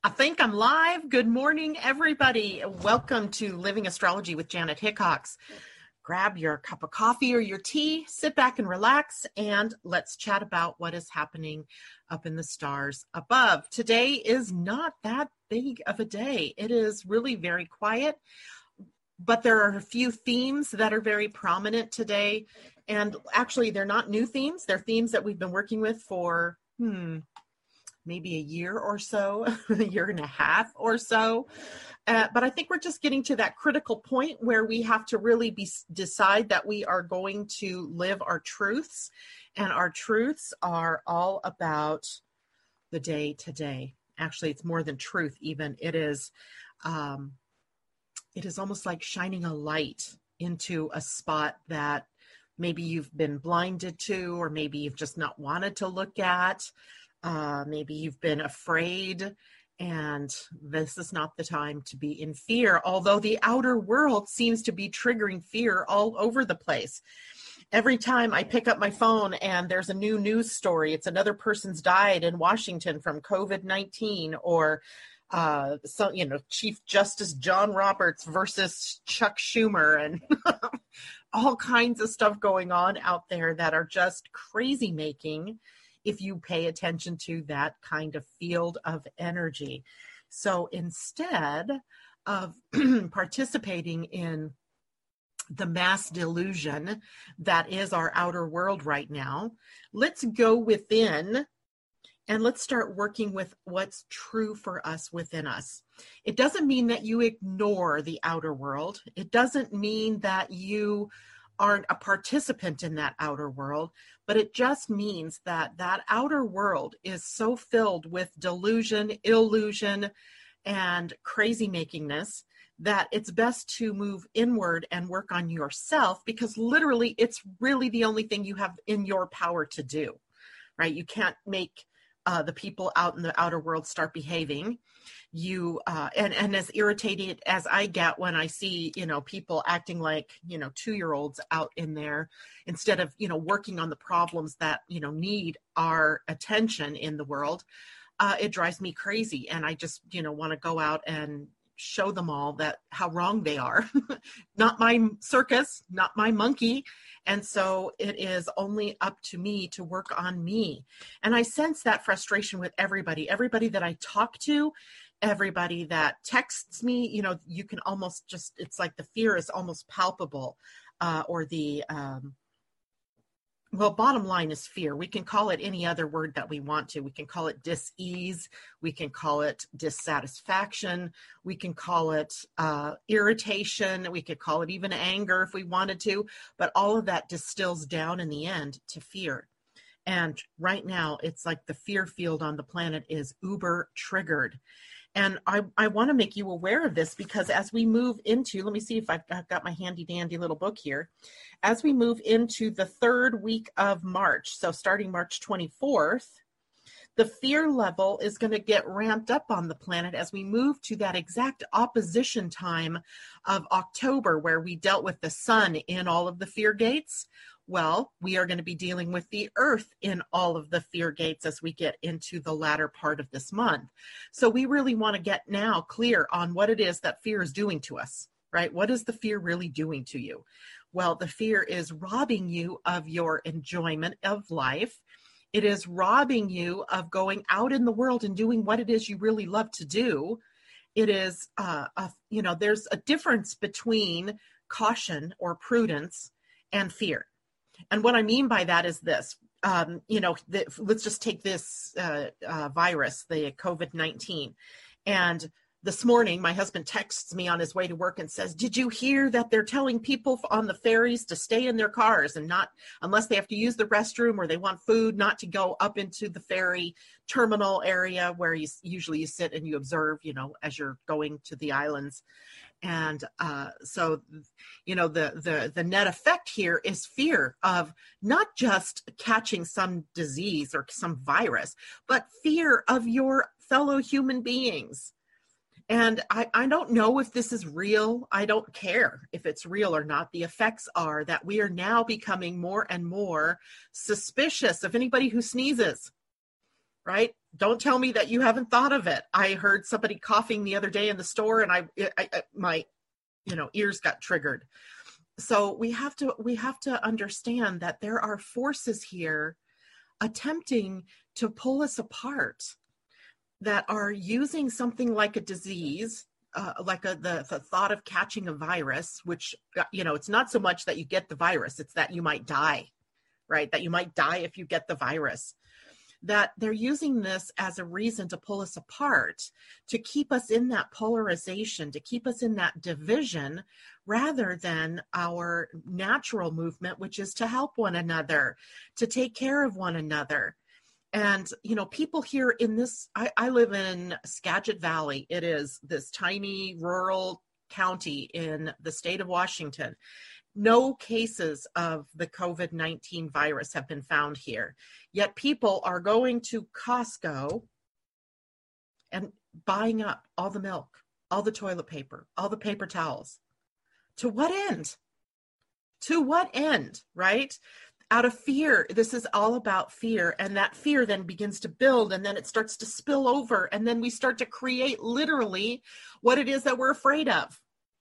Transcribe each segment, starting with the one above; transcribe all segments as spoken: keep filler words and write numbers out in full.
I think I'm live. Good morning, everybody. Welcome to Living Astrology with Janet Hickox. Grab your cup of coffee or your tea, sit back and relax, and let's chat about what is happening up in the stars above. Today is not that big of a day. It is really very quiet, but there are a few themes that are very prominent today. And actually, they're not new themes. They're themes that we've been working with for, hmm, maybe a year or so, a year and a half or so. Uh, but I think we're just getting to that critical point where we have to really be decide that we are going to live our truths. And our truths are all about the day to day. Actually, it's more than truth even. It is, um, it is almost like shining a light into a spot that maybe you've been blinded to, or maybe you've just not wanted to look at. Uh, maybe you've been afraid, and this is not the time to be in fear, although the outer world seems to be triggering fear all over the place. Every time I pick up my phone and there's a new news story, it's another person's died in Washington from covid nineteen, or uh, so, you know, Chief Justice John Roberts versus Chuck Schumer, and all kinds of stuff going on out there that are just crazy making if you pay attention to that kind of field of energy. So instead of participating in the mass delusion that is our outer world right now, let's go within and let's start working with what's true for us within us. It doesn't mean that you ignore the outer world. It doesn't mean that you aren't a participant in that outer world, but it just means that that outer world is so filled with delusion, illusion, and crazy makingness that it's best to move inward and work on yourself, because literally it's really the only thing you have in your power to do, right? You can't make uh, the people out in the outer world start behaving. You uh, and and as irritated as I get when I see, you know, people acting like, you know, two-year-olds out in there instead of, you know, working on the problems that, you know, need our attention in the world, uh, it drives me crazy. And I just, you know, want to go out and show them all that how wrong they are. Not my circus, not my monkey. And so it is only up to me to work on me. And I sense that frustration with everybody, everybody that I talk to, everybody that texts me. You know, you can almost just, it's like the fear is almost palpable, uh, or the, um, well, bottom line is fear. We can call it any other word that we want to. We can call it dis-ease. We can call it dissatisfaction. We can call it uh, irritation. We could call it even anger if we wanted to. But all of that distills down in the end to fear. And right now, it's like the fear field on the planet is uber triggered. And I, I want to make you aware of this, because as we move into, let me see if I've got, got my handy dandy little book here. As we move into the third week of March, so starting March twenty-fourth, the fear level is going to get ramped up on the planet as we move to that exact opposition time of October, where we dealt with the sun in all of the fear gates. Well, we are going to be dealing with the earth in all of the fear gates as we get into the latter part of this month. So we really want to get now clear on what it is that fear is doing to us, right? What is the fear really doing to you? Well, the fear is robbing you of your enjoyment of life. It is robbing you of going out in the world and doing what it is you really love to do. It is, uh, a, you know, there's a difference between caution or prudence and fear. And what I mean by that is this, um, you know, the, let's just take this uh, uh, virus, the covid nineteen. And this morning, my husband texts me on his way to work and says, did you hear that they're telling people on the ferries to stay in their cars and not, unless they have to use the restroom or they want food, not to go up into the ferry terminal area where you usually you sit and you observe, you know, as you're going to the islands. And uh, so, you know, the, the, the net effect here is fear of not just catching some disease or some virus, but fear of your fellow human beings. And I, I don't know if this is real. I don't care if it's real or not. The effects are that we are now becoming more and more suspicious of anybody who sneezes, right? don't tell me that you haven't thought of it. I heard somebody coughing the other day in the store, and I, I, I my, you know, ears got triggered. So we have to, we have to understand that there are forces here attempting to pull us apart, that are using something like a disease, uh, like a, the, the thought of catching a virus, which, you know, it's not so much that you get the virus, it's that you might die, right? That you might die if you get the virus. That they're using this as a reason to pull us apart, to keep us in that polarization, to keep us in that division, rather than our natural movement, which is to help one another, to take care of one another. And, you know, people here in this, I, I live in Skagit Valley. It is this tiny rural county in the state of Washington. No cases of the COVID nineteen virus have been found here. Yet people are going to Costco and buying up all the milk, all the toilet paper, all the paper towels. To what end? To what end, right? Out of fear. This is all about fear. And that fear then begins to build, and then it starts to spill over. And then we start to create literally what it is that we're afraid of.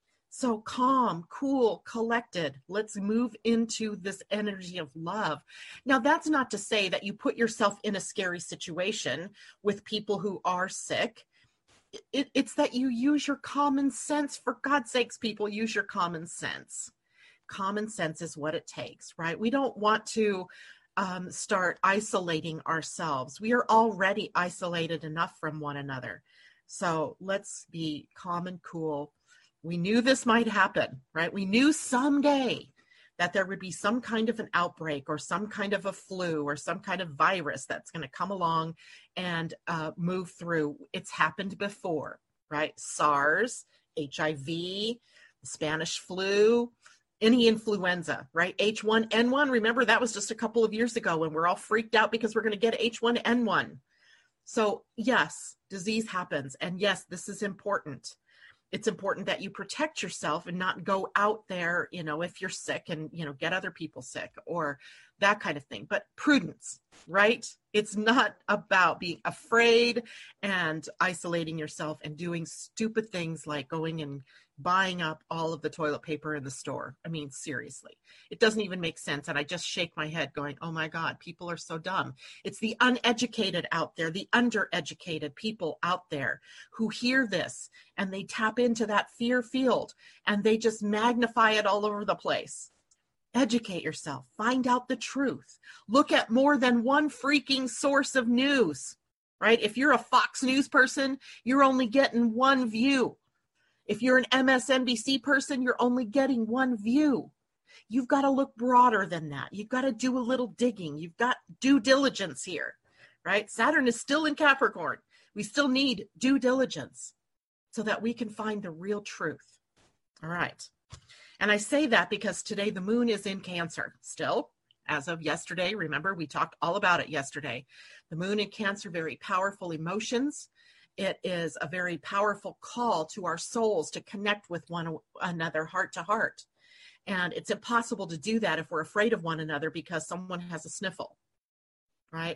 So calm, cool, collected. Let's move into this energy of love. Now, that's not to say that you put yourself in a scary situation with people who are sick. It, it's that you use your common sense. For God's sakes, people, use your common sense. Common sense is what it takes, right? We don't want to um, start isolating ourselves. We are already isolated enough from one another. So let's be calm and cool. We knew this might happen, right? We knew someday that there would be some kind of an outbreak or some kind of a flu or some kind of virus that's going to come along and uh, move through. It's happened before, right? SARS, H I V, Spanish flu, any influenza, right? H one N one, remember that was just a couple of years ago when we're all freaked out because we're going to get H one N one. So yes, disease happens. And yes, this is important. It's important that you protect yourself and not go out there, you know, if you're sick and, you know, get other people sick or that kind of thing. But prudence, right? It's not about being afraid and isolating yourself and doing stupid things like going and buying up all of the toilet paper in the store. I mean, seriously, it doesn't even make sense. And I just shake my head going, oh my God, people are so dumb. It's the uneducated out there, the undereducated people out there who hear this and they tap into that fear field and they just magnify it all over the place. Educate yourself, find out the truth. Look at more than one freaking source of news, right? If you're a Fox News person, you're only getting one view. If you're an M S N B C person, you're only getting one view. You've got to look broader than that. You've got to do a little digging. You've got due diligence here, right? Saturn is still in Capricorn. We still need due diligence so that we can find the real truth. All right. And I say that because today the moon is in Cancer still, as of yesterday. Remember, we talked all about it yesterday. The moon in Cancer, very powerful emotions. It is a very powerful call to our souls to connect with one another heart to heart. And it's impossible to do that if we're afraid of one another because someone has a sniffle, right?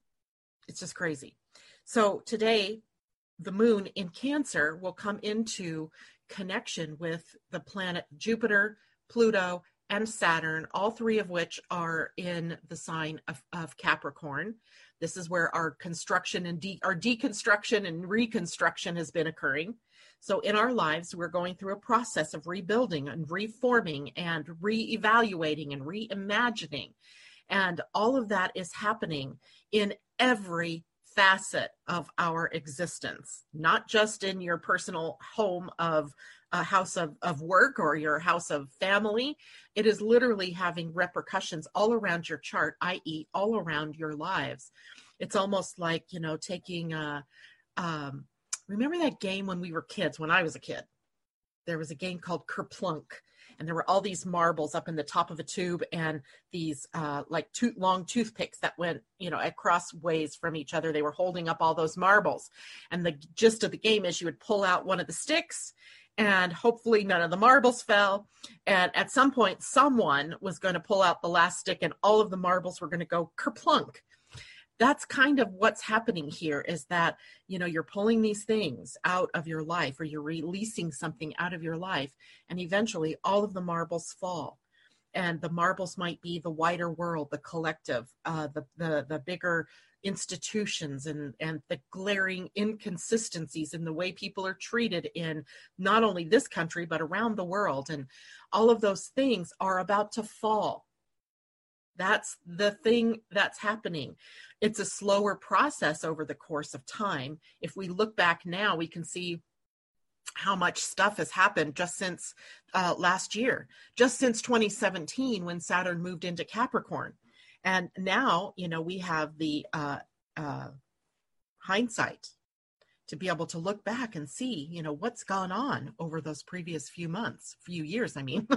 It's just crazy. So today, the moon in Cancer will come into connection with the planet Jupiter, Pluto, and Saturn, all three of which are in the sign of, of Capricorn. This is where our construction and de- our deconstruction and reconstruction has been occurring. So in our lives, we're going through a process of rebuilding and reforming and reevaluating and reimagining. And all of that is happening in every facet of our existence, not just in your personal home of a house of, of work or your house of family. It is literally having repercussions all around your chart, that is all around your lives. It's almost like, you know, taking a, um, remember that game when we were kids, when I was a kid, there was a game called Kerplunk. And there were all these marbles up in the top of a tube and these uh, like two, long toothpicks that went, you know, across ways from each other. They were holding up all those marbles. And the gist of the game is you would pull out one of the sticks and hopefully none of the marbles fell. And at some point, someone was going to pull out the last stick and all of the marbles were going to go kerplunk. that's kind of what's happening here, is that, you know, you're pulling these things out of your life, or you're releasing something out of your life, and eventually all of the marbles fall. And the marbles might be the wider world, the collective, uh, the, the, the bigger institutions, and, and the glaring inconsistencies in the way people are treated in not only this country, but around the world. And all of those things are about to fall. That's the thing that's happening. It's a slower process over the course of time. If we look back now, we can see how much stuff has happened just since uh, last year, just since twenty seventeen, when Saturn moved into Capricorn. And now, you know, we have the uh, uh, hindsight to be able to look back and see, you know, what's gone on over those previous few months, few years, I mean,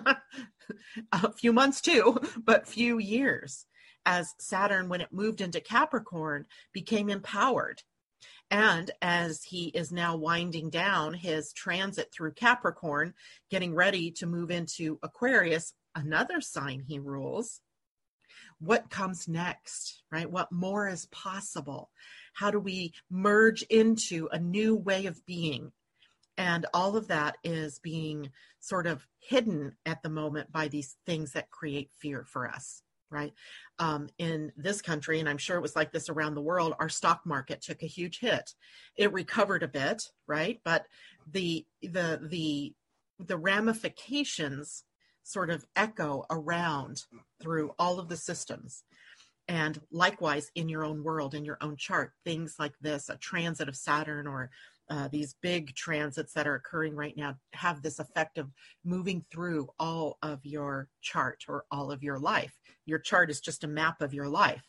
a few months too, but few years, as Saturn, when it moved into Capricorn, became empowered. And as he is now winding down his transit through Capricorn, getting ready to move into Aquarius, another sign he rules, what comes next, right? What more is possible? How do we merge into a new way of being? And all of that is being sort of hidden at the moment by these things that create fear for us, right? Um, in this country, and I'm sure it was like this around the world, our stock market took a huge hit. It recovered a bit, right? But the the the the ramifications sort of echo around through all of the systems. And likewise, in your own world, in your own chart, things like this, a transit of Saturn, or uh, these big transits that are occurring right now, have this effect of moving through all of your chart, or all of your life. Your chart is just a map of your life.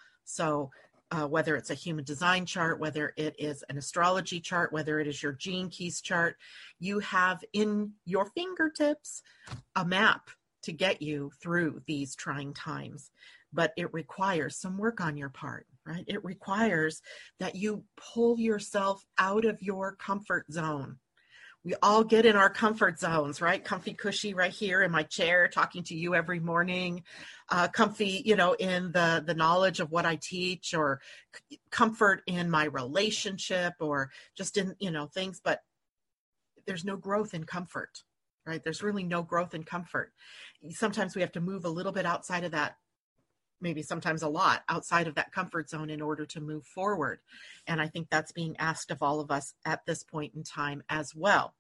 So uh, whether it's a human design chart, whether it is an astrology chart, whether it is your gene keys chart, you have in your fingertips a map to get you through these trying times. But it requires some work on your part, right? It requires that you pull yourself out of your comfort zone. We all get in our comfort zones, right? Comfy, cushy right here in my chair, talking to you every morning. Uh, comfy, you know, in the, the knowledge of what I teach, or c- comfort in my relationship, or just in, you know, things. But there's no growth in comfort, right? There's really no growth in comfort. Sometimes we have to move a little bit outside of that, maybe sometimes a lot outside of that comfort zone, in order to move forward. And I think that's being asked of all of us at this point in time as well.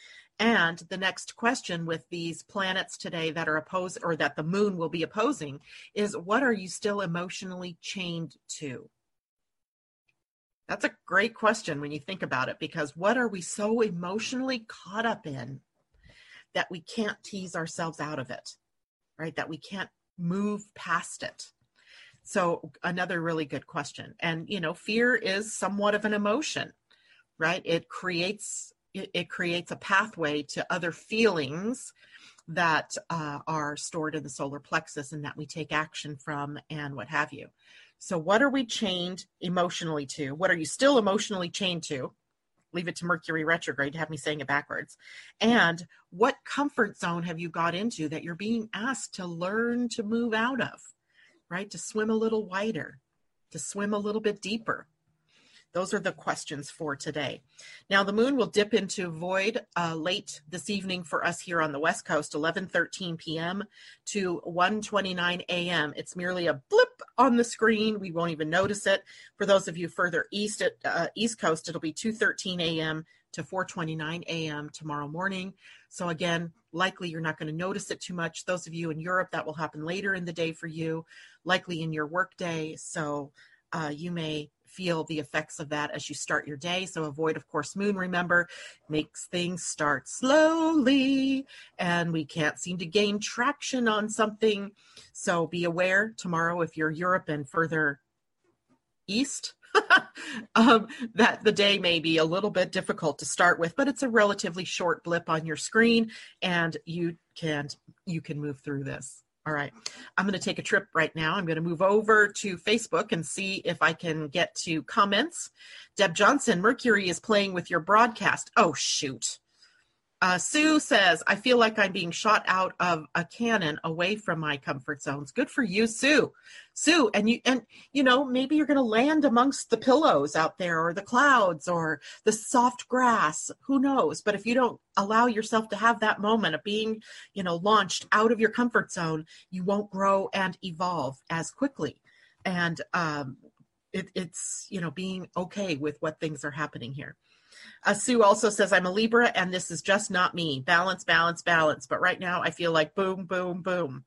And the next question with these planets today that are opposed, or that the moon will be opposing, is what are you still emotionally chained to? That's a great question when you think about it, because what are we so emotionally caught up in that we can't tease ourselves out of it, right? That we can't move past it. So another really good question. And, you know, fear is somewhat of an emotion, right? It creates, it, it creates a pathway to other feelings that uh, are stored in the solar plexus, and that we take action from, and what have you. So what are we chained emotionally to? What are you still emotionally chained to? Leave it to Mercury retrograde to have me saying it backwards. And what comfort zone have you got into that you're being asked to learn to move out of, right? To swim a little wider, to swim a little bit deeper. Those are the questions for today. Now, the moon will dip into void uh, late this evening for us here on the West Coast, eleven thirteen p.m. to one twenty-nine a.m. It's merely a blip on the screen. We won't even notice it. For those of you further east at uh, East Coast, it'll be two thirteen a.m. to four twenty-nine a.m. tomorrow morning. So again, likely you're not going to notice it too much. Those of you in Europe, that will happen later in the day for you, likely in your work day. So uh, you may feel the effects of that as you start your day. So a void, of course, moon, remember, makes things start slowly, and we can't seem to gain traction on something. So be aware tomorrow, if you're Europe and further east, um, that the day may be a little bit difficult to start with, but it's a relatively short blip on your screen, and you can you can move through this. All right, I'm going to take a trip right now. I'm going to move over to Facebook and see if I can get to comments. Deb Johnson, Mercury is playing with your broadcast. Oh, shoot. Uh, Sue says, I feel like I'm being shot out of a cannon away from my comfort zones. Good for you, Sue. Sue, and you, and you know, maybe you're going to land amongst the pillows out there or the clouds or the soft grass. Who knows? But if you don't allow yourself to have that moment of being, you know, launched out of your comfort zone, you won't grow and evolve as quickly. And um, it, it's, you know, being okay with what things are happening here. Uh, Sue also says, I'm a Libra and this is just not me. Balance, balance, balance. But right now I feel like boom, boom, boom.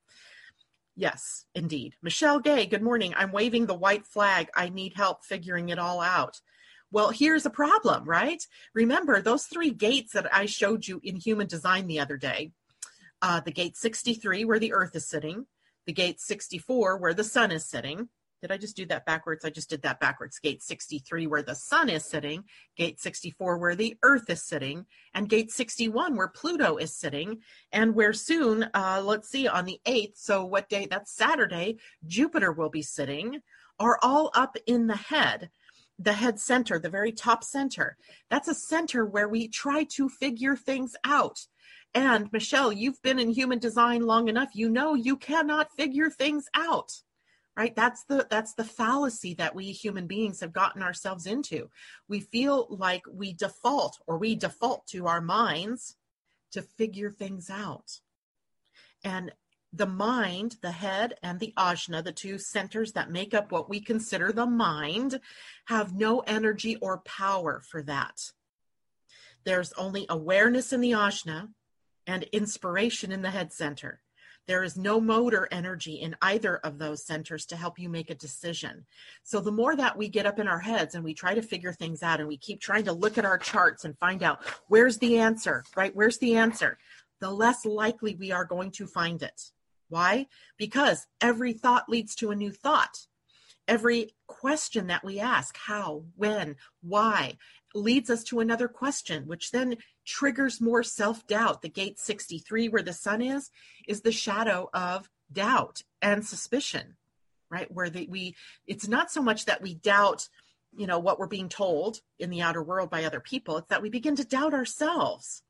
Yes, indeed. Michelle Gay, good morning. I'm waving the white flag. I need help figuring it all out. Well, here's a problem, right? Remember those three gates that I showed you in human design the other day. Uh, the gate sixty-three where the earth is sitting. The gate sixty-four where the sun is sitting. Did I just do that backwards? I just did that backwards. Gate sixty-three where the sun is sitting, gate sixty-four where the earth is sitting, and gate sixty-one where Pluto is sitting, and where soon, uh, let's see, on the eighth, so what day? That's Saturday, Jupiter will be sitting, are all up in the head, the head center, the very top center. That's a center where we try to figure things out. And Michelle, you've been in human design long enough. You know you cannot figure things out. Right? That's the that's the fallacy that we human beings have gotten ourselves into. We feel like we default or we default to our minds to figure things out. And the mind, the head, and the ajna, the two centers that make up what we consider the mind, have no energy or power for that. There's only awareness in the ajna and inspiration in the head center. There is no motor energy in either of those centers to help you make a decision. So the more that we get up in our heads and we try to figure things out and we keep trying to look at our charts and find out where's the answer, right? Where's the answer? The less likely we are going to find it. Why? Because every thought leads to a new thought. Every question that we ask, how, when, why, leads us to another question, which then triggers more self-doubt. The gate sixty-three, where the sun is, is the shadow of doubt and suspicion, right? Where the, we, it's not so much that we doubt, you know, what we're being told in the outer world by other people. It's that we begin to doubt ourselves.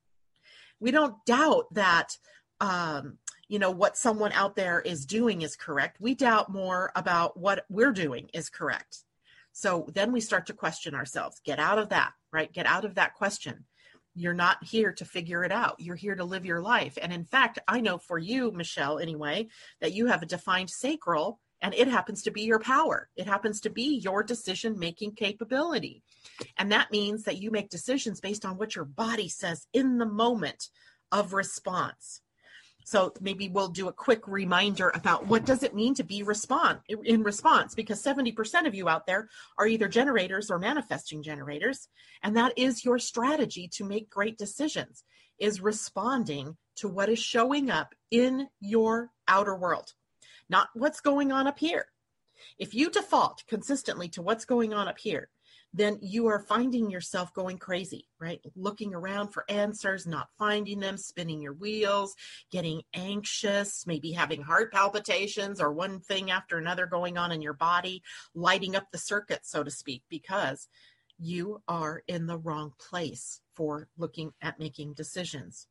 We don't doubt that, um, you know, what someone out there is doing is correct. We doubt more about what we're doing is correct. So then we start to question ourselves. Get out of that, right? Get out of that question. You're not here to figure it out. You're here to live your life. And in fact, I know for you, Michelle, anyway, that you have a defined sacral, and it happens to be your power. It happens to be your decision-making capability. And that means that you make decisions based on what your body says in the moment of response. So maybe we'll do a quick reminder about what does it mean to be respond in response, because seventy percent of you out there are either generators or manifesting generators. And that is your strategy to make great decisions, is responding to what is showing up in your outer world, not what's going on up here. If you default consistently to what's going on up here, then you are finding yourself going crazy, right? Looking around for answers, not finding them, spinning your wheels, getting anxious, maybe having heart palpitations or one thing after another going on in your body, lighting up the circuit, so to speak, because you are in the wrong place for looking at making decisions.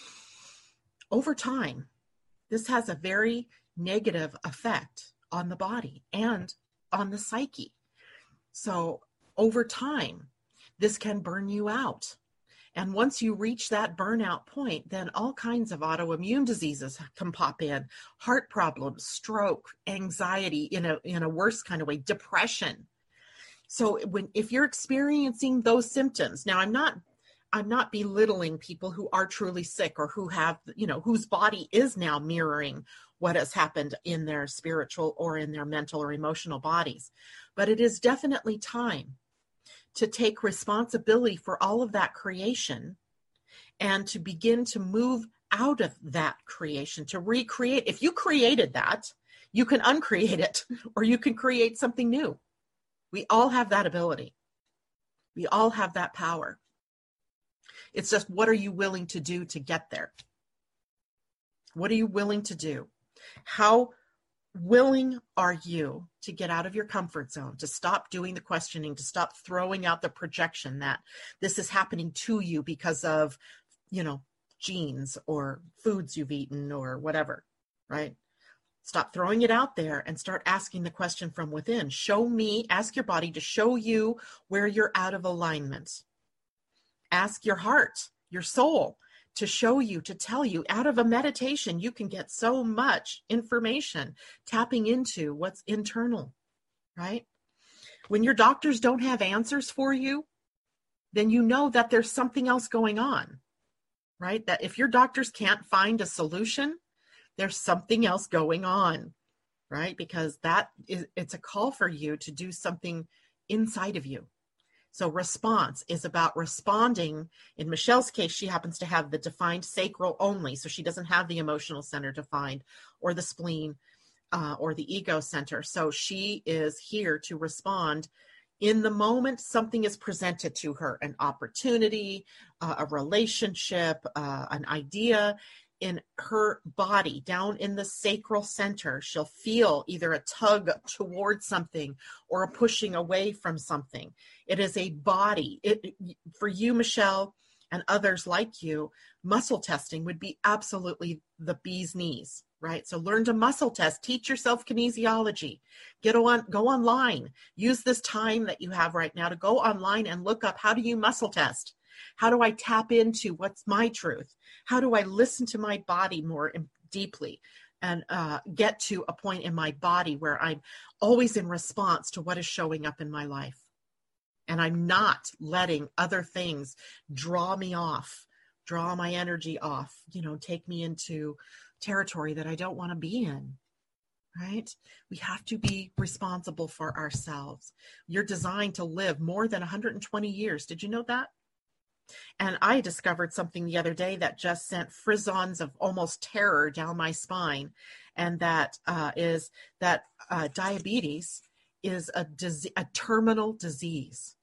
Over time, this has a very negative effect on the body and on the psyche. So over time, this can burn you out. And once you reach that burnout point, then all kinds of autoimmune diseases can pop in, heart problems, stroke, anxiety in a, in a worse kind of way, depression. So when, if you're experiencing those symptoms, now I'm not, I'm not belittling people who are truly sick or who have, you know, whose body is now mirroring what has happened in their spiritual or in their mental or emotional bodies. But it is definitely time to take responsibility for all of that creation and to begin to move out of that creation, to recreate. If you created that, you can uncreate it, or you can create something new. We all have that ability. We all have that power. It's just, what are you willing to do to get there? What are you willing to do? How willing are you to get out of your comfort zone, to stop doing the questioning, to stop throwing out the projection that this is happening to you because of, you know, genes or foods you've eaten or whatever, right? Stop throwing it out there and start asking the question from within. Show me, ask your body to show you where you're out of alignment. Ask your heart, your soul, to show you, to tell you. Out of a meditation, you can get so much information tapping into what's internal, right? When your doctors don't have answers for you, then you know that there's something else going on, right? That if your doctors can't find a solution, there's something else going on, right? Because that is, it's a call for you to do something inside of you. So response is about responding. In Michelle's case, she happens to have the defined sacral only, so she doesn't have the emotional center defined or the spleen uh, or the ego center. So she is here to respond in the moment something is presented to her, an opportunity, uh, a relationship, uh, an idea. In her body, down in the sacral center, she'll feel either a tug towards something or a pushing away from something. It is a body. It, for you, Michelle, and others like you, muscle testing would be absolutely the bee's knees, right? So learn to muscle test, teach yourself kinesiology, get on, go online, use this time that you have right now to go online and look up, how do you muscle test? How do I tap into what's my truth? How do I listen to my body more deeply and uh, get to a point in my body where I'm always in response to what is showing up in my life? And I'm not letting other things draw me off, draw my energy off, you know, take me into territory that I don't want to be in, right? We have to be responsible for ourselves. You're designed to live more than one hundred twenty years. Did you know that? And I discovered something the other day that just sent frisons of almost terror down my spine. And that uh, is that uh, diabetes is a, dis- a terminal disease.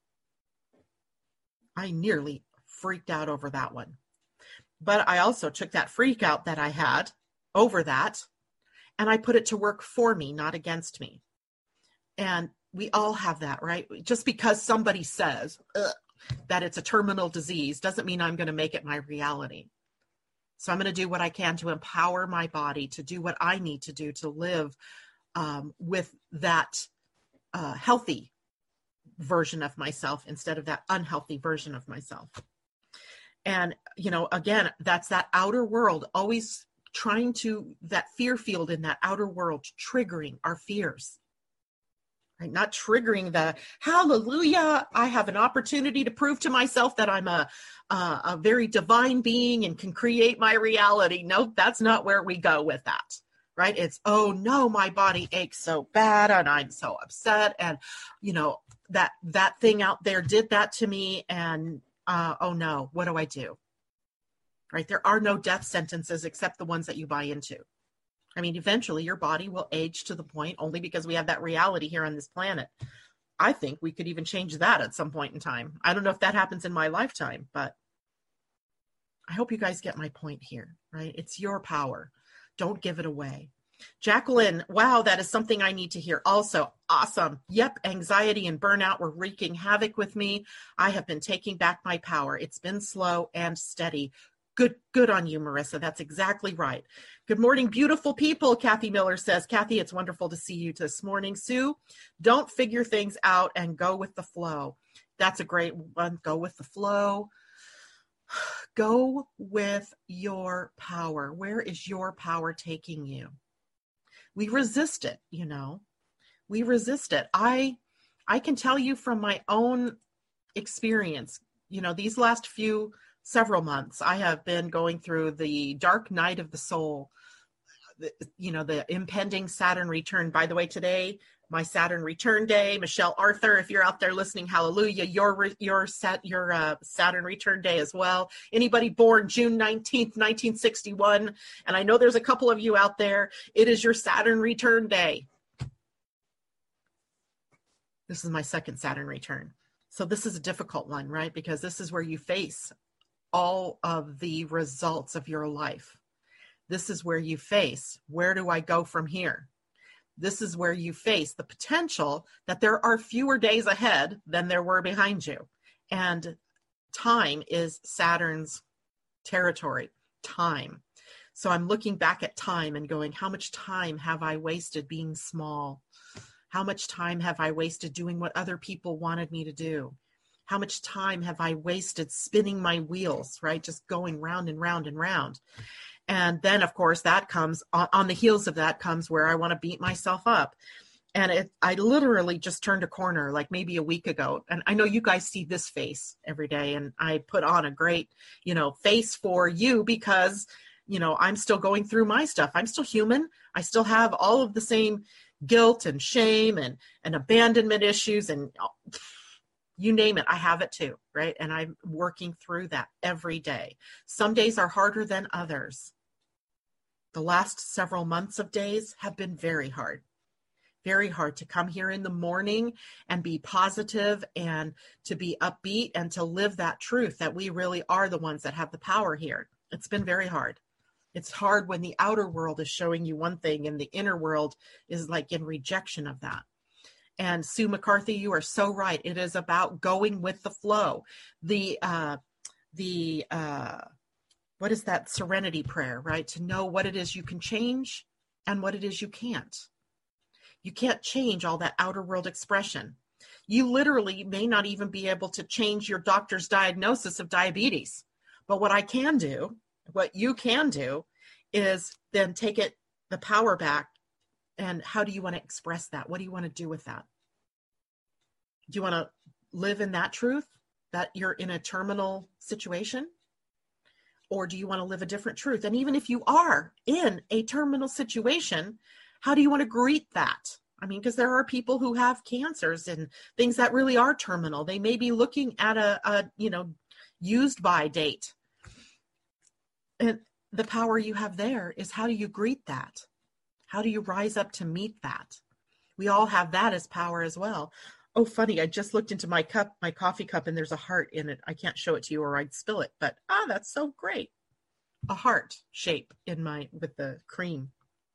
I nearly freaked out over that one. But I also took that freak out that I had over that, and I put it to work for me, not against me. And we all have that, right? Just because somebody says, ugh, that it's a terminal disease doesn't mean I'm going to make it my reality. So I'm going to do what I can to empower my body to do what I need to do to live um, with that uh, healthy version of myself instead of that unhealthy version of myself. And, you know, again, that's that outer world, always trying to, that fear field in that outer world, triggering our fears. Right? Not triggering the hallelujah, I have an opportunity to prove to myself that I'm a, a, a very divine being and can create my reality. No, that's not where we go with that, right? It's, oh no, my body aches so bad and I'm so upset. And, you know, that, that thing out there did that to me. And, uh, oh no, what do I do? Right? There are no death sentences except the ones that you buy into. I mean, eventually your body will age to the point, only because we have that reality here on this planet. I think we could even change that at some point in time. I don't know if that happens in my lifetime, but I hope you guys get my point here, right? It's your power. Don't give it away. Jacqueline, wow, that is something I need to hear also. Awesome. Yep, anxiety and burnout were wreaking havoc with me. I have been taking back my power. It's been slow and steady. Good, good on you, Marissa. That's exactly right. Good morning, beautiful people. Kathy Miller says, Kathy, it's wonderful to see you this morning. Sue, don't figure things out and go with the flow. That's a great one. Go with the flow. Go with your power. Where is your power taking you? We resist it, you know. We resist it. I, I can tell you from my own experience, you know, these last few several months, I have been going through the dark night of the soul, the, you know, the impending Saturn return. By the way, today, my Saturn return day. Michelle Arthur, if you're out there listening, hallelujah, your your set your uh, Saturn return day as well. Anybody born June nineteenth, nineteen sixty-one, and I know there's a couple of you out there, it is your Saturn return day. This is my second Saturn return. So this is a difficult one, right? Because this is where you face all of the results of your life. This is where you face, where do I go from here? This is where you face the potential that there are fewer days ahead than there were behind you. And time is Saturn's territory. time. So I'm looking back at time and going, how much time have I wasted being small? How much time have I wasted doing what other people wanted me to do? How much time have I wasted spinning my wheels, right? Just going round and round and round. And then, of course, that comes on the heels of that comes where I want to beat myself up. And it, I literally just turned a corner like maybe a week ago. And I know you guys see this face every day, and I put on a great, you know, face for you because, you know, I'm still going through my stuff. I'm still human. I still have all of the same guilt and shame and, and abandonment issues and you name it. I have it too, right? And I'm working through that every day. Some days are harder than others. The last several months of days have been very hard. Very hard to come here in the morning and be positive and to be upbeat and to live that truth that we really are the ones that have the power here. It's been very hard. It's hard when the outer world is showing you one thing and the inner world is like in rejection of that. And Sue McCarthy, you are so right. It is about going with the flow. The, uh, the, uh, what is that serenity prayer, right? To know what it is you can change and what it is you can't. You can't change all that outer world expression. You literally may not even be able to change your doctor's diagnosis of diabetes. But what I can do, what you can do, is then take it, the power back, and how do you want to express that? What do you want to do with that? Do you want to live in that truth, that you're in a terminal situation? Or do you want to live a different truth? And even if you are in a terminal situation, how do you want to greet that? I mean, because there are people who have cancers and things that really are terminal. They may be looking at a, a you know, used by date. And the power you have there is how do you greet that? How do you rise up to meet that? We all have that as power as well. Oh, funny. I just looked into my cup, my coffee cup, and there's a heart in it. I can't show it to you or I'd spill it, but ah, that's so great. A heart shape in my, with the cream.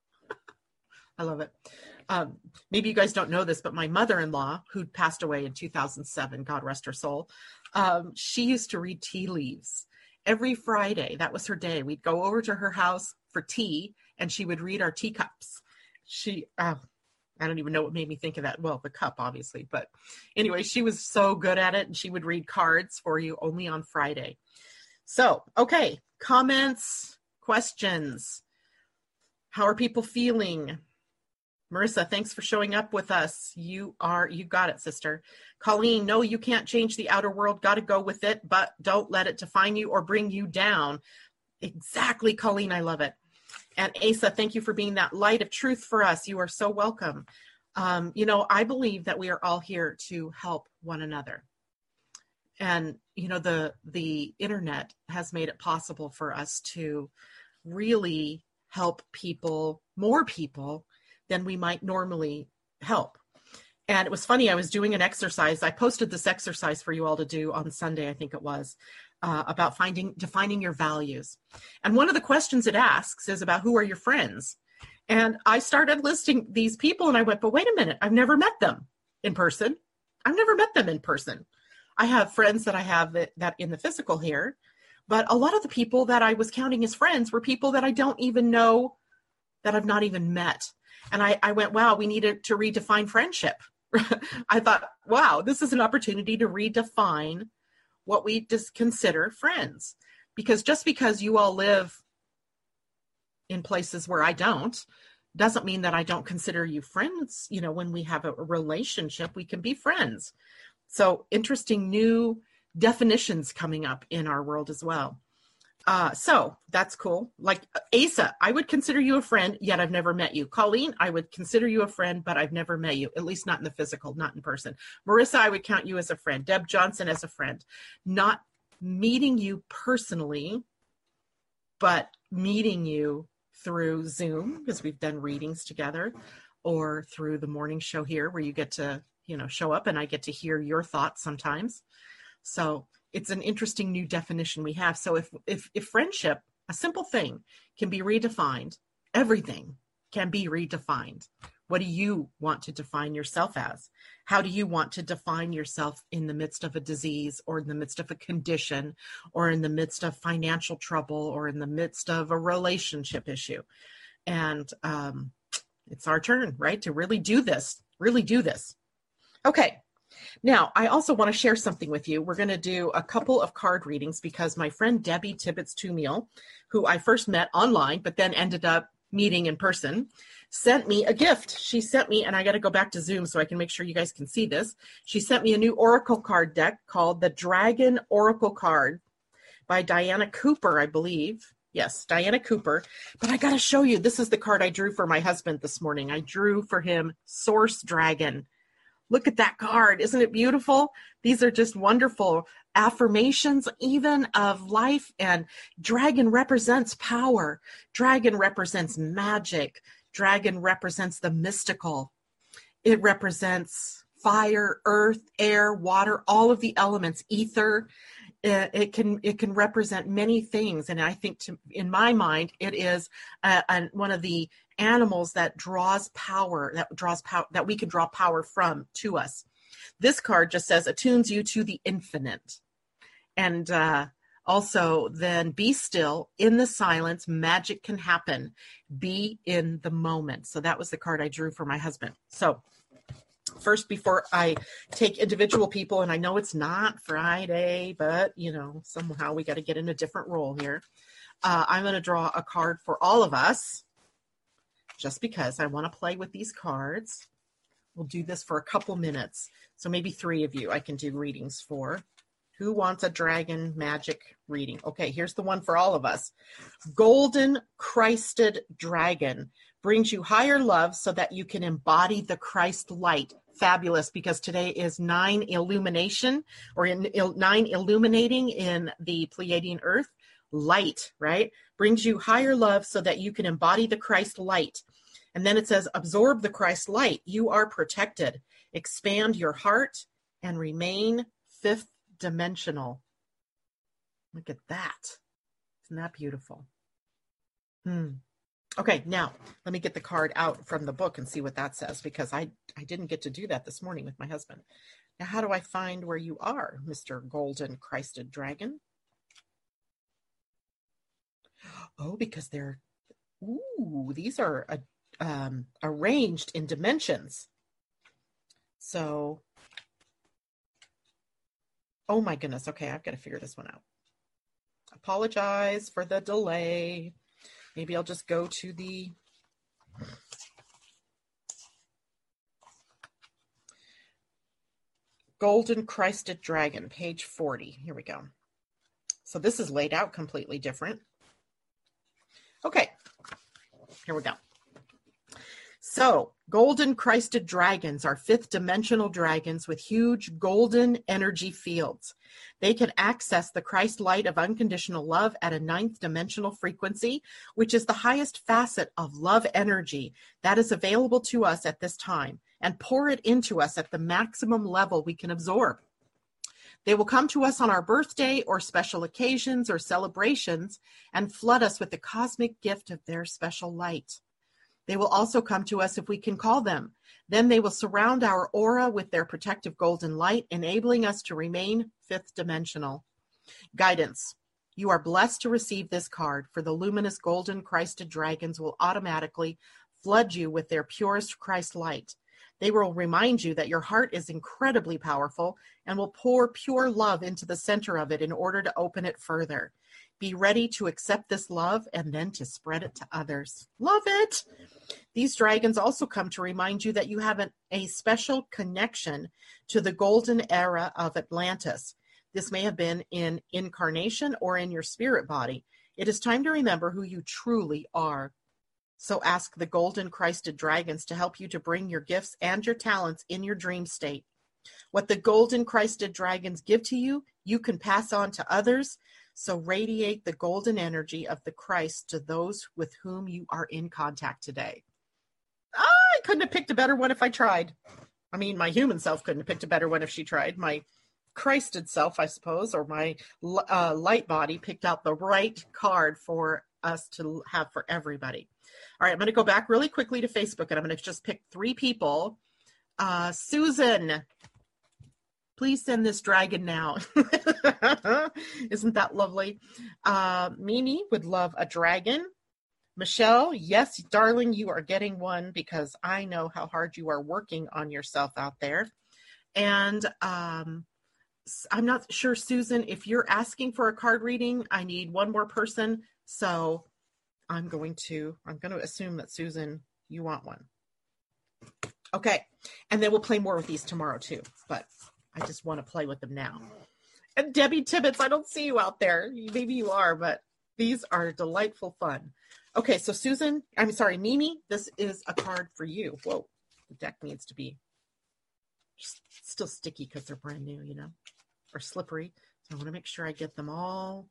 I love it. Um, maybe you guys don't know this, but my mother-in-law, who passed away in two thousand seven, God rest her soul, um, she used to read tea leaves every Friday. That was her day. We'd go over to her house for tea, and she would read our teacups. She, uh, I don't even know what made me think of that. Well, the cup, obviously. But anyway, she was so good at it, and she would read cards for you only on Friday. So, okay, comments, questions. How are people feeling? Marissa, thanks for showing up with us. You are, you got it, sister. Colleen, no, you can't change the outer world. Got to go with it, but don't let it define you or bring you down. Exactly, Colleen. I love it. And Asa, thank you for being that light of truth for us. You are so welcome. Um, you know, I believe that we are all here to help one another. And, you know, the, the internet has made it possible for us to really help people, more people, than we might normally help. And it was funny, I was doing an exercise. I posted this exercise for you all to do on Sunday, I think it was, uh, about finding, defining your values. And one of the questions it asks is about who are your friends? And I started listing these people and I went, but wait a minute, I've never met them in person. I've never met them in person. I have friends that I have that, that in the physical here, but a lot of the people that I was counting as friends were people that I don't even know, that I've not even met. And I, I went, wow, we needed to redefine friendship. I thought, wow, this is an opportunity to redefine what we just consider friends. Because just because you all live in places where I don't, doesn't mean that I don't consider you friends. You know, when we have a relationship, we can be friends. So interesting new definitions coming up in our world as well. Uh, so that's cool. Like Asa, I would consider you a friend, yet I've never met you. Colleen, I would consider you a friend, but I've never met you, at least not in the physical, not in person. Marissa, I would count you as a friend. Deb Johnson as a friend. Not meeting you personally, but meeting you through Zoom, because we've done readings together, or through the morning show here where you get to, you know, show up and I get to hear your thoughts sometimes. So it's an interesting new definition we have. So if, if, if friendship, a simple thing, can be redefined, everything can be redefined, What do you want to define yourself as? How do you want to define yourself in the midst of a disease, or in the midst of a condition, or in the midst of financial trouble, or in the midst of a relationship issue? And um, it's our turn, right, to really do this, really do this. Okay. Now, I also want to share something with you. We're going to do a couple of card readings because my friend Debbie Tibbetts-Tumiel, who I first met online, but then ended up meeting in person, sent me a gift. She sent me, and I got to go back to Zoom so I can make sure you guys can see this. She sent me a new Oracle card deck called the Dragon Oracle Card by Diana Cooper, I believe. Yes, Diana Cooper. But I got to show you, this is the card I drew for my husband this morning. I drew for him Source Dragon. Look at that card. Isn't it beautiful? These are just wonderful affirmations, even of life. And dragon represents power. Dragon represents magic. Dragon represents the mystical. It represents fire, earth, air, water, all of the elements, ether. It, it can it can represent many things. And I think, to, in my mind, it is uh, an, one of the animals that draws power, that draws power, that we can draw power from to us. This card just says, attunes you to the infinite. And uh, also then, be still, in the silence, magic can happen. Be in the moment. So that was the card I drew for my husband. So first, before I take individual people, and I know it's not Friday, but you know, somehow we got to get in a different role here. Uh, I'm going to draw a card for all of us, just because I want to play with these cards. We'll do this for a couple minutes. So maybe three of you I can do readings for. Who wants a dragon magic reading? Okay, here's the one for all of us. Golden Christed Dragon brings you higher love so that you can embody the Christ light. Fabulous, because today is nine illumination, or in il, nine illuminating in the Pleiadian earth. Light, right? Brings you higher love so that you can embody the Christ light. And then it says, absorb the Christ light. You are protected. Expand your heart and remain fifth dimensional. Look at that. Isn't that beautiful? Hmm. Okay, now let me get the card out from the book and see what that says, because I, I didn't get to do that this morning with my husband. Now, how do I find where you are, Mister Golden Christed Dragon? Oh, because they're, ooh, these are uh, um, arranged in dimensions. So, oh my goodness. Okay, I've got to figure this one out. Apologize for the delay. Maybe I'll just go to the Golden Christed Dragon, page forty. Here we go. So this is laid out completely different. Okay, here we go. So, golden Christed dragons are fifth dimensional dragons with huge golden energy fields. They can access the Christ light of unconditional love at a ninth dimensional frequency, which is the highest facet of love energy that is available to us at this time, and pour it into us at the maximum level we can absorb. They will come to us on our birthday or special occasions or celebrations and flood us with the cosmic gift of their special light. They will also come to us if we can call them. Then they will surround our aura with their protective golden light, enabling us to remain fifth dimensional. Guidance. You are blessed to receive this card, for the luminous golden Christed dragons will automatically flood you with their purest Christ light. They will remind you that your heart is incredibly powerful and will pour pure love into the center of it in order to open it further. Be ready to accept this love and then to spread it to others. Love it! These dragons also come to remind you that you have an, a special connection to the golden era of Atlantis. This may have been in incarnation or in your spirit body. It is time to remember who you truly are. So ask the golden Christed dragons to help you to bring your gifts and your talents in your dream state. What the golden Christed dragons give to you, you can pass on to others. So radiate the golden energy of the Christ to those with whom you are in contact today. Ah, I couldn't have picked a better one if I tried. I mean, my human self couldn't have picked a better one if she tried. My Christed self, I suppose, or my uh, light body picked out the right card for us to have for everybody. All right, I'm going to go back really quickly to Facebook, and I'm going to just pick three people. Uh, Susan, please send this dragon now. Isn't that lovely? Uh, Mimi would love a dragon. Michelle, yes, darling, you are getting one because I know how hard you are working on yourself out there. And um, I'm not sure, Susan, if you're asking for a card reading, I need one more person. So I'm going to, I'm going to assume that, Susan, you want one. Okay. And then we'll play more with these tomorrow too, but I just want to play with them now. And Debbie Tibbetts, I don't see you out there. Maybe you are, but these are delightful fun. Okay, so Susan, I'm sorry, Mimi, this is a card for you. Whoa, the deck needs to be still sticky because they're brand new, you know, or slippery. So I want to make sure I get them all.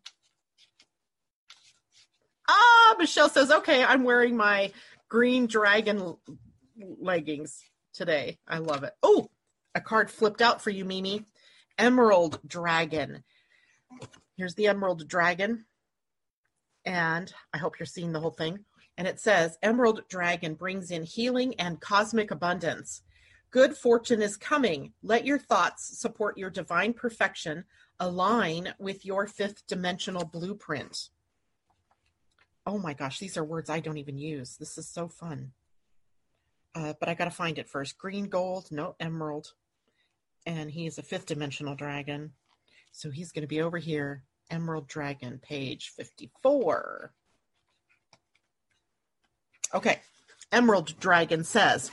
Ah, Michelle says, okay, I'm wearing my green dragon leggings today. I love it. Oh, a card flipped out for you, Mimi. Emerald Dragon. Here's the Emerald Dragon. And I hope you're seeing the whole thing. And it says, Emerald Dragon brings in healing and cosmic abundance. Good fortune is coming. Let your thoughts support your divine perfection. Align with your fifth dimensional blueprint. Oh my gosh, these are words I don't even use. This is so fun. Uh, but I got to find it first. Green, gold, no, emerald. And he is a fifth dimensional dragon. So he's going to be over here. Emerald Dragon, page fifty-four. Okay, Emerald Dragon says,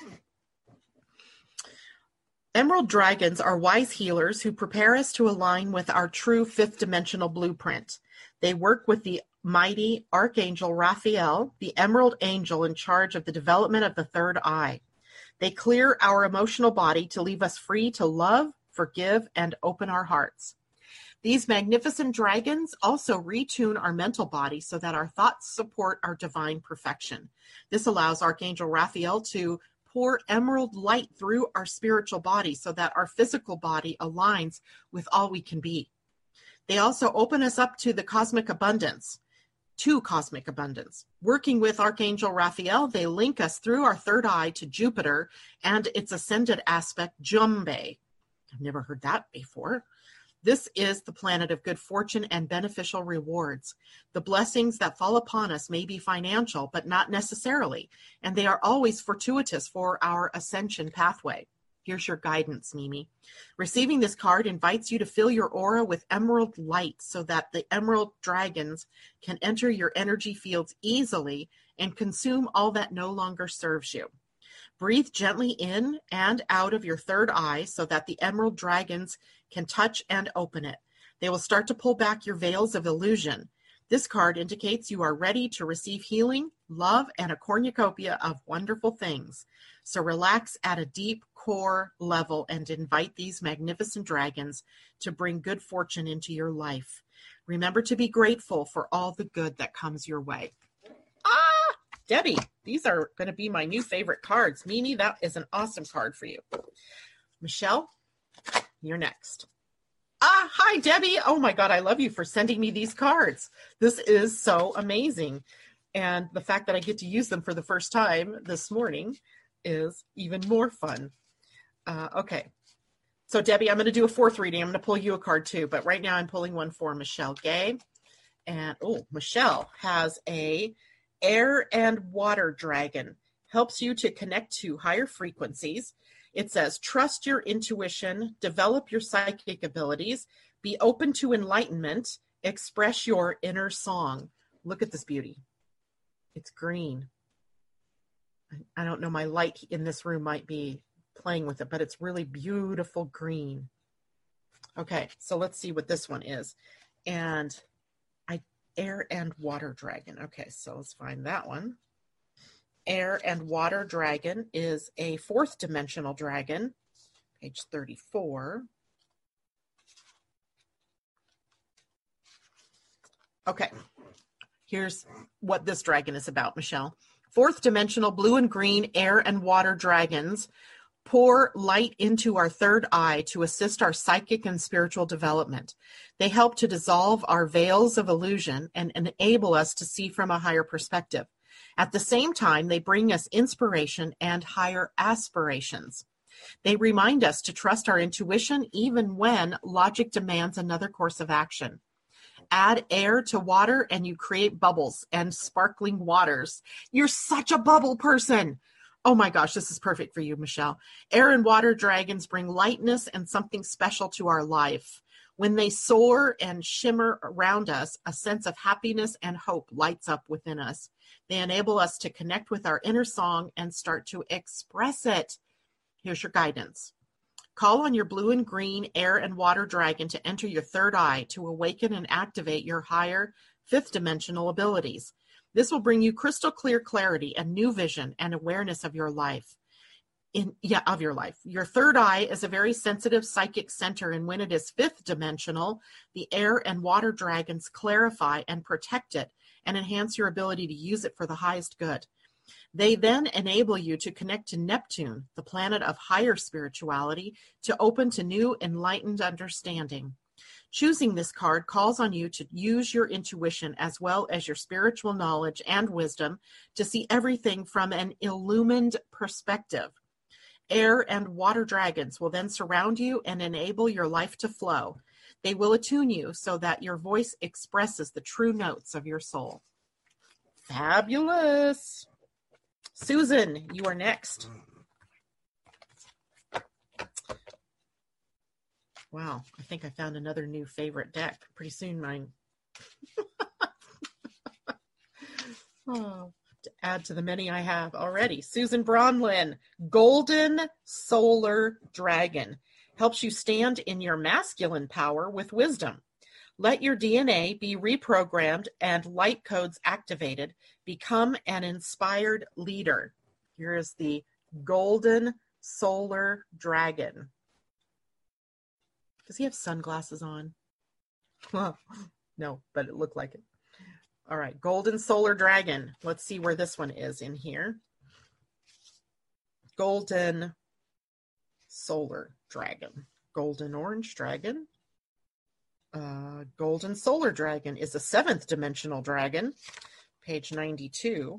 Emerald Dragons are wise healers who prepare us to align with our true fifth dimensional blueprint. They work with the mighty Archangel Raphael, the Emerald Angel in charge of the development of the third eye. They clear our emotional body to leave us free to love, forgive, and open our hearts. These magnificent dragons also retune our mental body so that our thoughts support our divine perfection. This allows Archangel Raphael to pour emerald light through our spiritual body so that our physical body aligns with all we can be. They also open us up to the cosmic abundance, to cosmic abundance. Working with Archangel Raphael, they link us through our third eye to Jupiter and its ascended aspect, Jumbe. I've never heard that before. This is the planet of good fortune and beneficial rewards. The blessings that fall upon us may be financial, but not necessarily, and they are always fortuitous for our ascension pathway. Here's your guidance, Mimi. Receiving this card invites you to fill your aura with emerald light so that the emerald dragons can enter your energy fields easily and consume all that no longer serves you. Breathe gently in and out of your third eye so that the emerald dragons can touch and open it. They will start to pull back your veils of illusion. This card indicates you are ready to receive healing, love, and a cornucopia of wonderful things. So relax at a deep core level and invite these magnificent dragons to bring good fortune into your life. Remember to be grateful for all the good that comes your way. Ah, Debbie, these are going to be my new favorite cards. Mimi, that is an awesome card for you. Michelle, you're next. Ah, hi, Debbie. Oh my God, I love you for sending me these cards. This is so amazing. And the fact that I get to use them for the first time this morning is even more fun. Uh, okay. So Debbie, I'm going to do a fourth reading. I'm going to pull you a card too, but right now I'm pulling one for Michelle Gay. And oh, Michelle has a air and water dragon. Helps you to connect to higher frequencies. It says, trust your intuition, develop your psychic abilities, be open to enlightenment, express your inner song. Look at this beauty. It's green. I don't know, my light in this room might be playing with it, but it's really beautiful green. Okay, so let's see what this one is. And I air and water dragon. Okay, so let's find that one. Air and Water Dragon is a fourth dimensional dragon, page thirty-four. Okay, here's what this dragon is about, Michelle. Fourth dimensional blue and green air and water dragons pour light into our third eye to assist our psychic and spiritual development. They help to dissolve our veils of illusion and enable us to see from a higher perspective. At the same time, they bring us inspiration and higher aspirations. They remind us to trust our intuition even when logic demands another course of action. Add air to water and you create bubbles and sparkling waters. You're such a bubble person. Oh my gosh, this is perfect for you, Michelle. Air and water dragons bring lightness and something special to our life. When they soar and shimmer around us, a sense of happiness and hope lights up within us. They enable us to connect with our inner song and start to express it. Here's your guidance. Call on your blue and green air and water dragon to enter your third eye to awaken and activate your higher fifth dimensional abilities. This will bring you crystal clear clarity and new vision and awareness of your life. In, yeah, of your life. Your third eye is a very sensitive psychic center, and when it is fifth dimensional, the air and water dragons clarify and protect it and enhance your ability to use it for the highest good. They then enable you to connect to Neptune, the planet of higher spirituality, to open to new enlightened understanding. Choosing this card calls on you to use your intuition as well as your spiritual knowledge and wisdom to see everything from an illumined perspective. Air and water dragons will then surround you and enable your life to flow. They will attune you so that your voice expresses the true notes of your soul. Fabulous. Susan, you are next. Wow, I think I found another new favorite deck. Pretty soon mine. Oh, to add to the many I have already. Susan Bronlin, Golden Solar Dragon, helps you stand in your masculine power with wisdom. Let your D N A be reprogrammed and light codes activated. Become an inspired leader. Here is the Golden Solar Dragon. Does he have sunglasses on? Well, no, but it looked like it. All right, Golden Solar Dragon. Let's see where this one is in here. Golden Solar Dragon. Golden Orange Dragon. Uh, Golden Solar Dragon is a seventh dimensional dragon. Page ninety-two.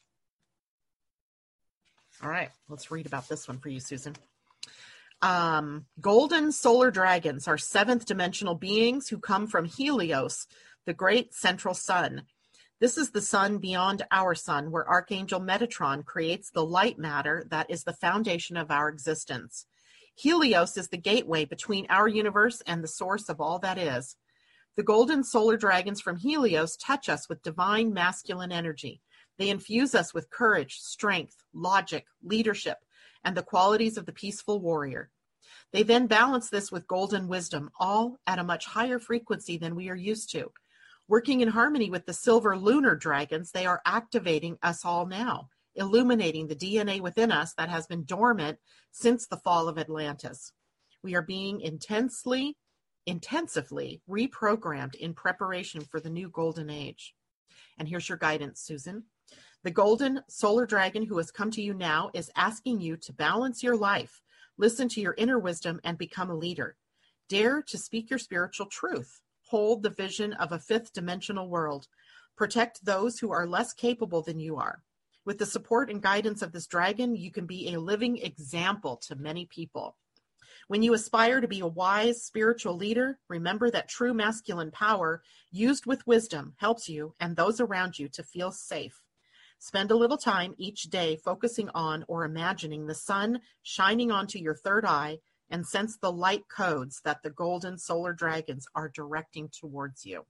All right, let's read about this one for you, Susan. Um, golden solar dragons are seventh dimensional beings who come from Helios, the great central sun. This is the sun beyond our sun, where Archangel Metatron creates the light matter that is the foundation of our existence. Helios is the gateway between our universe and the source of all that is. The golden solar dragons from Helios touch us with divine masculine energy. They infuse us with courage, strength, logic, leadership, and the qualities of the peaceful warrior. They then balance this with golden wisdom, all at a much higher frequency than we are used to. Working in harmony with the silver lunar dragons, they are activating us all now, illuminating the D N A within us that has been dormant since the fall of Atlantis. We are being intensely, intensively reprogrammed in preparation for the new golden age. And here's your guidance, Susan. The golden solar dragon who has come to you now is asking you to balance your life, listen to your inner wisdom, and become a leader. Dare to speak your spiritual truth. Hold the vision of a fifth dimensional world. Protect those who are less capable than you are. With the support and guidance of this dragon, you can be a living example to many people. When you aspire to be a wise spiritual leader, remember that true masculine power, used with wisdom, helps you and those around you to feel safe. Spend a little time each day focusing on or imagining the sun shining onto your third eye and sense the light codes that the golden solar dragons are directing towards you.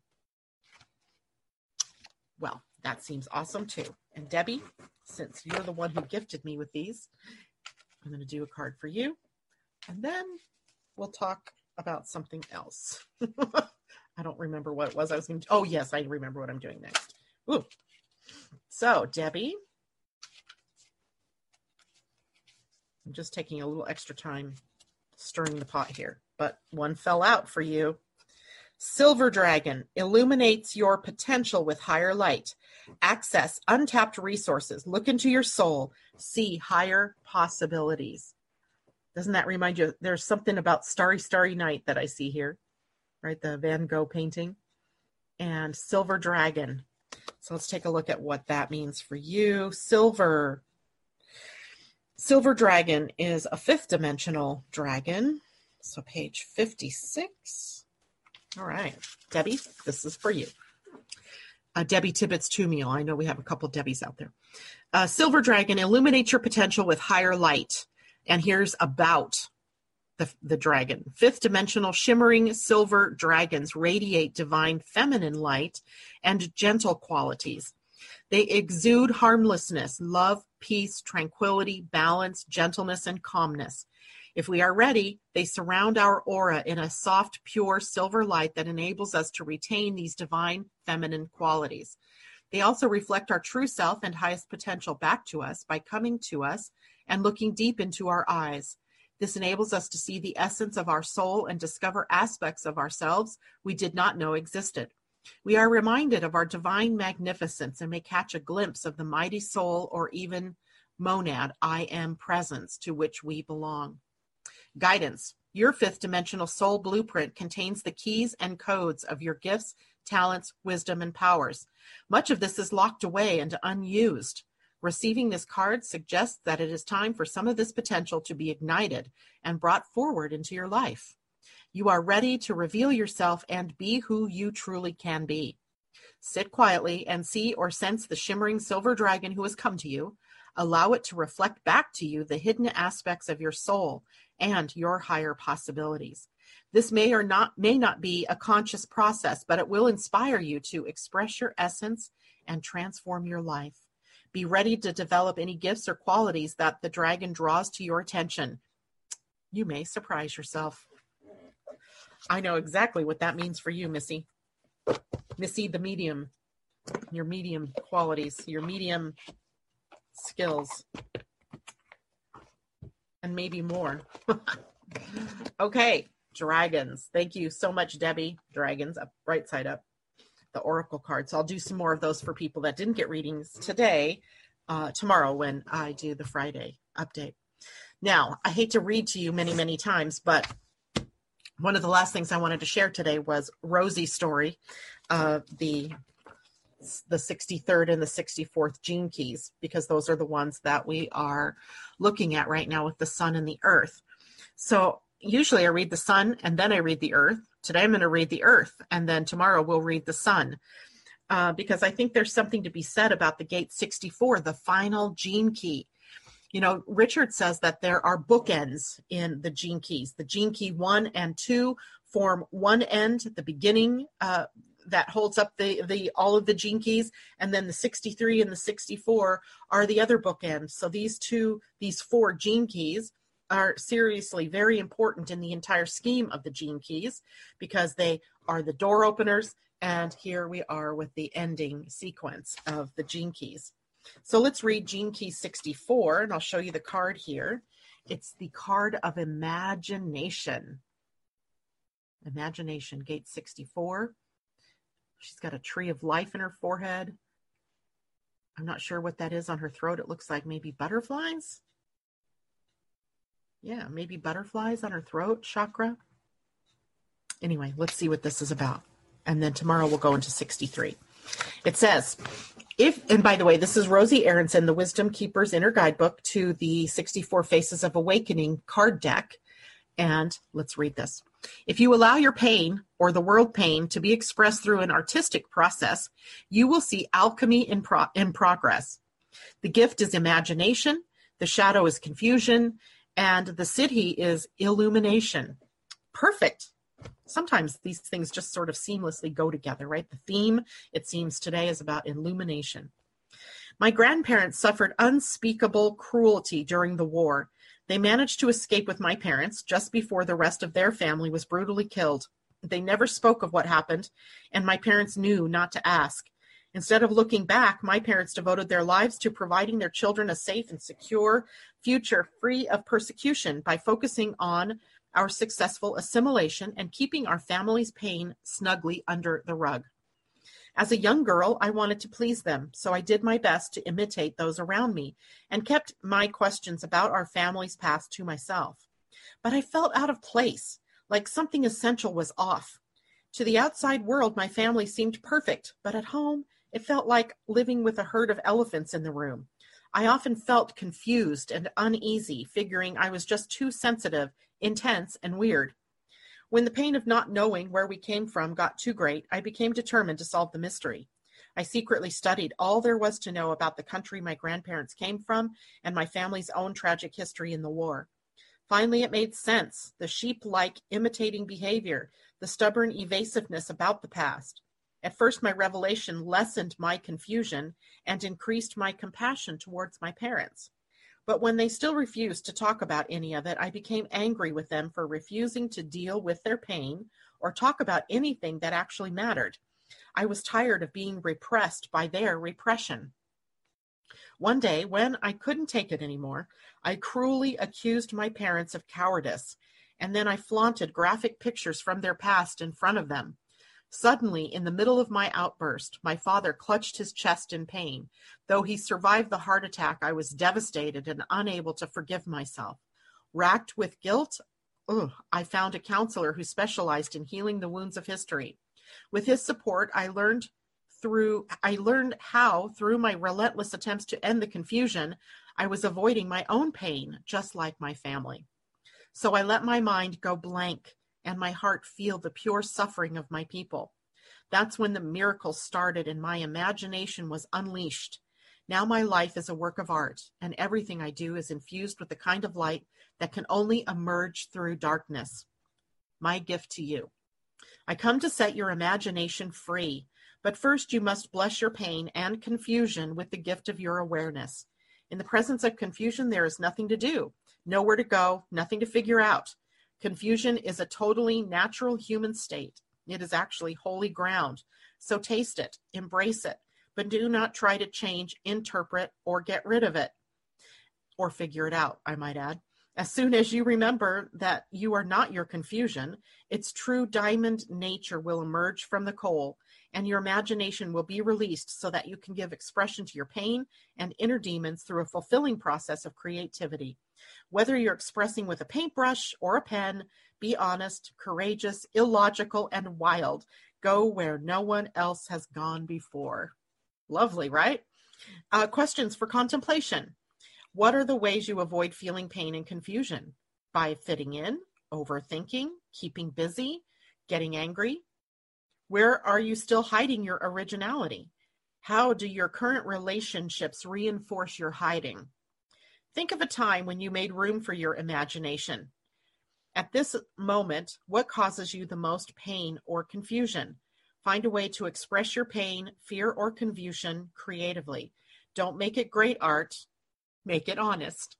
Well, that seems awesome too. And Debbie, since you're the one who gifted me with these, I'm going to do a card for you. And then we'll talk about something else. I don't remember what it was I was going to. Oh, yes, I remember what I'm doing next. Ooh. So, Debbie, I'm just taking a little extra time stirring the pot here, but one fell out for you. Silver Dragon illuminates your potential with higher light. Access untapped resources. Look into your soul. See higher possibilities. Doesn't that remind you? There's something about Starry, Starry Night that I see here, right? The Van Gogh painting. And Silver Dragon. So let's take a look at what that means for you. Silver. Silver dragon is a fifth dimensional dragon. So page fifty-six. All right, Debbie, this is for you. Uh, Debbie Tibbetts Tumiel. I know we have a couple Debbies out there. Uh, Silver dragon illuminates your potential with higher light. And here's about the, the dragon. Fifth dimensional shimmering silver dragons radiate divine feminine light and gentle qualities. They exude harmlessness, love, peace, tranquility, balance, gentleness, and calmness. If we are ready, they surround our aura in a soft, pure silver light that enables us to retain these divine feminine qualities. They also reflect our true self and highest potential back to us by coming to us and looking deep into our eyes. This enables us to see the essence of our soul and discover aspects of ourselves we did not know existed. We are reminded of our divine magnificence and may catch a glimpse of the mighty soul or even monad I am presence to which we belong. Guidance. Your fifth dimensional soul blueprint contains the keys and codes of your gifts, talents, wisdom, and powers. Much of this is locked away and unused. Receiving this card suggests that it is time for some of this potential to be ignited and brought forward into your life. You are ready to reveal yourself and be who you truly can be. Sit quietly and see or sense the shimmering silver dragon who has come to you. Allow it to reflect back to you the hidden aspects of your soul and your higher possibilities. This may or not may not be a conscious process, but it will inspire you to express your essence and transform your life. Be ready to develop any gifts or qualities that the dragon draws to your attention. You may surprise yourself. I know exactly what that means for you, Missy. Missy, the medium, your medium qualities, your medium skills, and maybe more. Okay, dragons. Thank you so much, Debbie. Dragons, up right side up, the oracle cards. So I'll do some more of those for people that didn't get readings today, uh, tomorrow when I do the Friday update. Now, I hate to read to you many, many times, but one of the last things I wanted to share today was Rosie's story, uh, the the sixty-third and the sixty-fourth gene keys, because those are the ones that we are looking at right now with the sun and the earth. So usually I read the sun and then I read the earth. Today I'm going to read the earth, and then tomorrow we'll read the sun, uh, because I think there's something to be said about the gate sixty-four, the final gene key. You know, Richard says that there are bookends in the gene keys. The gene key one and two form one end, the beginning uh, that holds up the, the all of the gene keys, and then the sixty-three and the sixty-four are the other bookends. So these two, these four gene keys are seriously very important in the entire scheme of the gene keys, because they are the door openers, and here we are with the ending sequence of the gene keys. So let's read Gene Key sixty-four, and I'll show you the card here. It's the card of imagination. Imagination, gate sixty-four. She's got a tree of life in her forehead. I'm not sure what that is on her throat. It looks like maybe butterflies. Yeah, maybe butterflies on her throat chakra. Anyway, let's see what this is about. And then tomorrow we'll go into sixty-three. It says, if, and by the way, this is Rosie Aronson, the Wisdom Keeper's Inner Guidebook to the sixty-four Faces of Awakening card deck. And let's read this. If you allow your pain or the world pain to be expressed through an artistic process, you will see alchemy in, pro- in progress. The gift is imagination, the shadow is confusion, and the siddhi is illumination. Perfect. Sometimes these things just sort of seamlessly go together, right? The theme, it seems today, is about illumination. My grandparents suffered unspeakable cruelty during the war. They managed to escape with my parents just before the rest of their family was brutally killed. They never spoke of what happened, and my parents knew not to ask. Instead of looking back, my parents devoted their lives to providing their children a safe and secure future free of persecution by focusing on our successful assimilation and keeping our family's pain snugly under the rug. As a young girl, I wanted to please them, so I did my best to imitate those around me and kept my questions about our family's past to myself. But I felt out of place, like something essential was off. To the outside world, my family seemed perfect, but at home, It felt like living with a herd of elephants in the room. I often felt confused and uneasy, figuring I was just too sensitive, intense, and weird. When the pain of not knowing where we came from got too great, I became determined to solve the mystery. I secretly studied all there was to know about the country my grandparents came from and my family's own tragic history in the war. Finally, it made sense, the sheep-like imitating behavior, the stubborn evasiveness about the past. At first, my revelation lessened my confusion and increased my compassion towards my parents. But when they still refused to talk about any of it, I became angry with them for refusing to deal with their pain or talk about anything that actually mattered. I was tired of being repressed by their repression. One day, when I couldn't take it anymore, I cruelly accused my parents of cowardice, and then I flaunted graphic pictures from their past in front of them. Suddenly, in the middle of my outburst, my father clutched his chest in pain. Though he survived the heart attack, I was devastated and unable to forgive myself. Racked with guilt, ugh, I found a counselor who specialized in healing the wounds of history. With his support, I learned through I learned how, through my relentless attempts to end the confusion, I was avoiding my own pain, just like my family. So I let my mind go blank and my heart feel the pure suffering of my people. That's when the miracle started and my imagination was unleashed. Now my life is a work of art, and everything I do is infused with the kind of light that can only emerge through darkness. My gift to you. I come to set your imagination free, but first you must bless your pain and confusion with the gift of your awareness. In the presence of confusion, there is nothing to do, nowhere to go, nothing to figure out. Confusion is a totally natural human state. It is actually holy ground. So taste it, embrace it, but do not try to change, interpret, or get rid of it, or figure it out, I might add. As soon as you remember that you are not your confusion, its true diamond nature will emerge from the coal, and your imagination will be released so that you can give expression to your pain and inner demons through a fulfilling process of creativity. Whether you're expressing with a paintbrush or a pen, be honest, courageous, illogical, and wild. Go where no one else has gone before. Lovely, right? Uh, questions for contemplation. What are the ways you avoid feeling pain and confusion? By fitting in, overthinking, keeping busy, getting angry? Where are you still hiding your originality? How do your current relationships reinforce your hiding? Think of a time when you made room for your imagination. At this moment, what causes you the most pain or confusion? Find a way to express your pain, fear, or confusion creatively. Don't make it great art. Make it honest.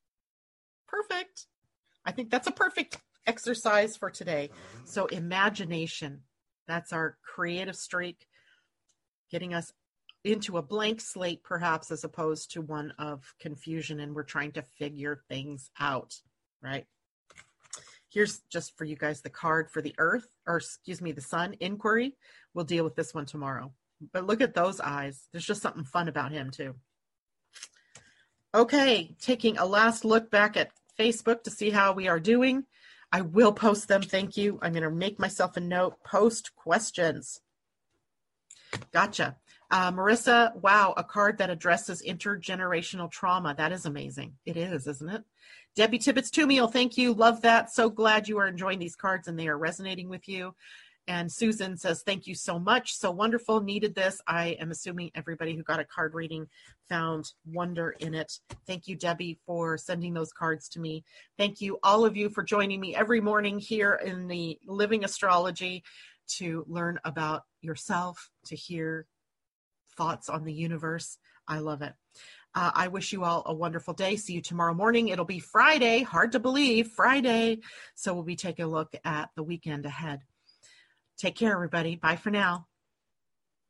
Perfect. I think that's a perfect exercise for today. So imagination, that's our creative streak, getting us into a blank slate, perhaps, as opposed to one of confusion, and we're trying to figure things out, right? Here's just for you guys the card for the earth, or excuse me, the sun inquiry. We'll deal with this one tomorrow. But look at those eyes. There's just something fun about him too. Okay, taking a last look back at Facebook to see how we are doing. I will post them, thank you. I'm going to make myself a note, post questions. Gotcha. Uh, Marissa, wow, a card that addresses intergenerational trauma. That is amazing. It is, isn't it? Debbie Tibbetts-Tumiel, thank you. Love that. So glad you are enjoying these cards and they are resonating with you. And Susan says, thank you so much. So wonderful. Needed this. I am assuming everybody who got a card reading found wonder in it. Thank you, Debbie, for sending those cards to me. Thank you, all of you, for joining me every morning here in the Living Astrology to learn about yourself, to hear thoughts on the universe. I love it. Uh, I wish you all a wonderful day. See you tomorrow morning. It'll be Friday. Hard to believe, Friday. So we'll be taking a look at the weekend ahead. Take care, everybody. Bye for now.